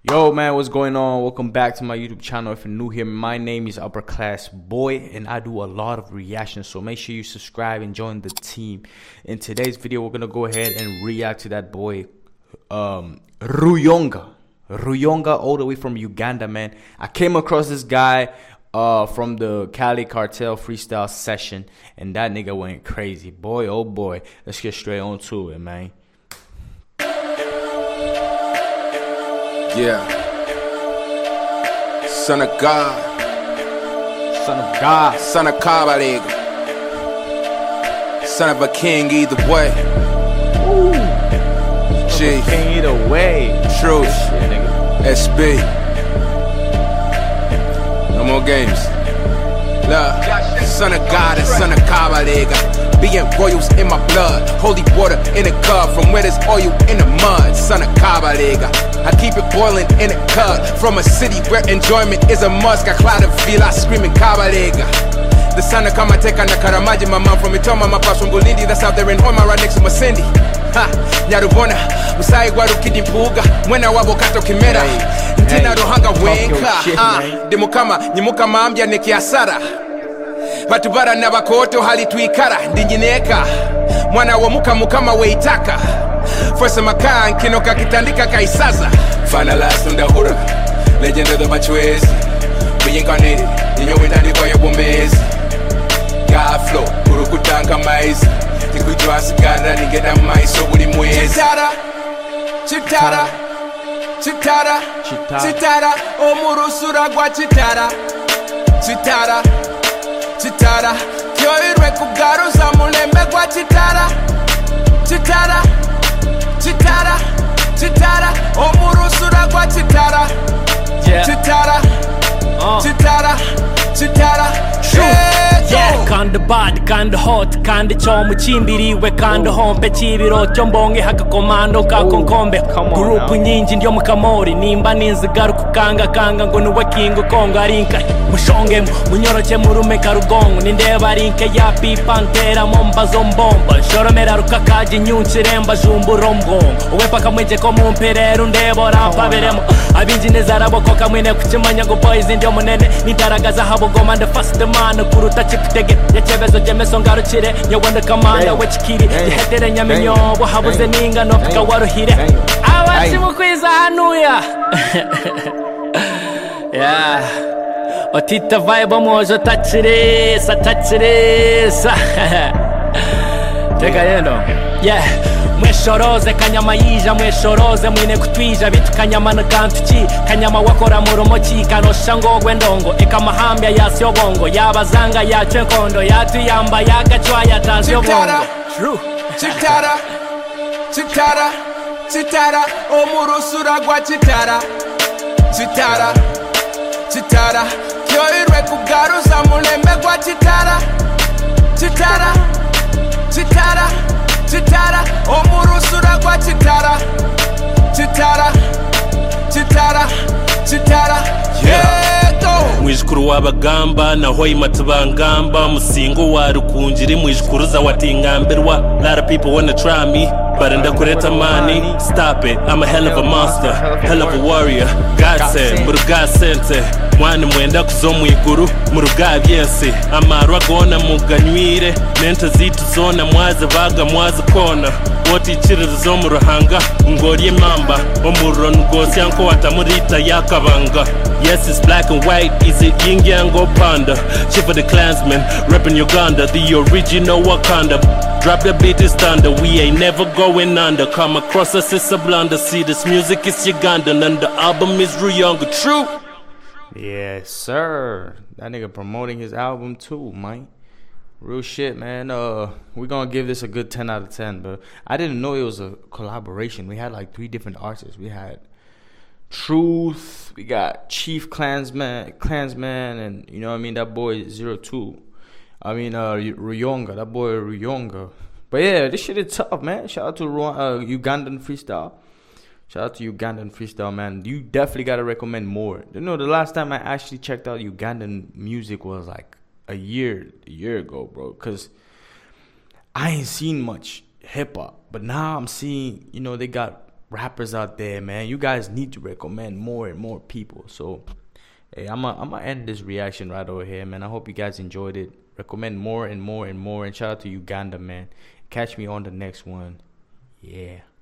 Yo, man, what's going on? Welcome back to my YouTube channel. If you're new here, my name is Upper Class Boy, and I do a lot of reactions, so make sure you subscribe and join the team. In today's video, we're gonna go ahead and react to that boy, Ruyonga, all the way from Uganda, man. I came across this guy from the Cali Cartel freestyle session, and that nigga went crazy. Boy, oh boy. Let's get straight on to it, man. Yeah. Son of God. Son of God. Son of Kabalega. Son of a king either way. Ooh. G. King either way. Truth. Shit, nigga. SB. No more games. Love. Son of God and son of Kabalega. Being royals in my blood. Holy water in a cup. From where there's oil in the mud. Son of Kabalega. I keep it boiling in a cup. From a city where enjoyment is a must. Got cloud of villa screaming Kabalega. The sun of Kamateka na Karamaji. My mom from Itoma, my pops from Bulindi. That's out there in Homa right next to Masindi. Ha, Nyarubona, Musai Warukidi Mpuga. Mwena wabo kato kimera. Ntina rohanga wenka. Demukama, nyimukama ambia nekiasara. Batubara na bakoto hali tuikara. Ndingineka, mwana wa mukama weitaka. First makaa nkinoka kitandika kaisaza. Finalized on the hura. Legend of the Machwezi. Reincarnated, ninyowendandikwa yobombezi. God flow, kurukutanka maizi. Tikujwa sigara ningena maiso buli mwezi. Chitara, chitara, chitara, chitara. Omurusura gwa chitara. Chitara, chitara. Kyoirwe kugaruza mulembe gwa chitara. Chitara, chitara, chitara. Omurusura gwa chitara. Chitara, chitara, chitara. Yeah, kinda bad, kinda hot, kinda chomu chimbiriwe, kinda hompe chibiro chombonge haka komando kako nkombe. Grupu nyinji ndio mukamori, nimba ninzigaru kukanga ngo nuwe kingo kongo arinka. Mushonge munyoroche murume karugongo, nindeba rinke ya pipa ntera momba zombomba. Shoromera rukakaji nyunchiremba jumburomgongo. Uwepa kamweje ko mumpereru ndebo rampa beremo. Abinji nezarabo koka mwine kuchimanya go boys ndio munene. Nitaragaza habo goma the first man kuruta chiptege. Yachebezo jemeso ngaruchire nyawanda kamanda wechikiri. Yehetere nyamenyobo habuze ninga no pika waruhire. Awachimu kwiza hanuya. Yeah. Otita vibe mojo tachirisa. Teka yendo. Yeah. Mweshoroze kanyama yija mweshoroze mwine kutwija bitu kanyama na kantuchi kanyama wakora muromochi kanosha ngogwe ndongo eka mahambya yasyo bongo yabazanga yacwe nkondo yatuyamba yagachwa yatasyo bongo. True. Chitara, chitara, chitara. Omurusura gwa chitara. Chitara, chitara. Kyoirwe kugaruza mulembe gwa chitara. Chitara, chitara, chitara. Omurusura gwa chitara. Chitara, chitara, chitara. Mwijukuru wabagamba naho imatubangamba musingo wa rukunjiri mwijikuruza watingambirwa. Lot of people wanna try me but ndakureta money. Stop it, I'm a hell of a monster, hell of a warrior. God said, muruga sente mwana mwenda kuzo mwiguru muruga byense. Amarwa gona muganywire nente zitu zona mwaze baga mwaze kona. Woti chirizo zo muruhanga ngorye mamba omuro ngosi yanko watamurita yakabanga. Yes, it's black and white, is it yin yang or panda? Shiver the Klansman, reppin' Uganda, the original Wakanda. Drop the beat is thunder, we ain't never going under. Come across us, it's a blunder. See, this music is Ugandan and the album is Ruyonga. True? Yes, sir. That nigga promoting his album too, man. Real shit, man. We're gonna give this a good 10 out of 10, but I didn't know it was a collaboration. We had like 3 different artists. We had Truth, we got Chief Klansman, and you know what I mean, that boy 02. I mean Ruyonga, that boy Ruyonga. But yeah, this shit is tough, man. Shout out to Ugandan freestyle. Shout out to Ugandan freestyle, man. You definitely gotta recommend more. You know, the last time I actually checked out Ugandan music was like a year ago, bro. Cause I ain't seen much hip hop, but now I'm seeing, you know, they got rappers out there, man. You guys need to recommend more and more people. So, hey, I'm gonna end this reaction right over here, man. I hope you guys enjoyed it. Recommend more and more and more. And shout out to Uganda, man. Catch me on the next one. Yeah.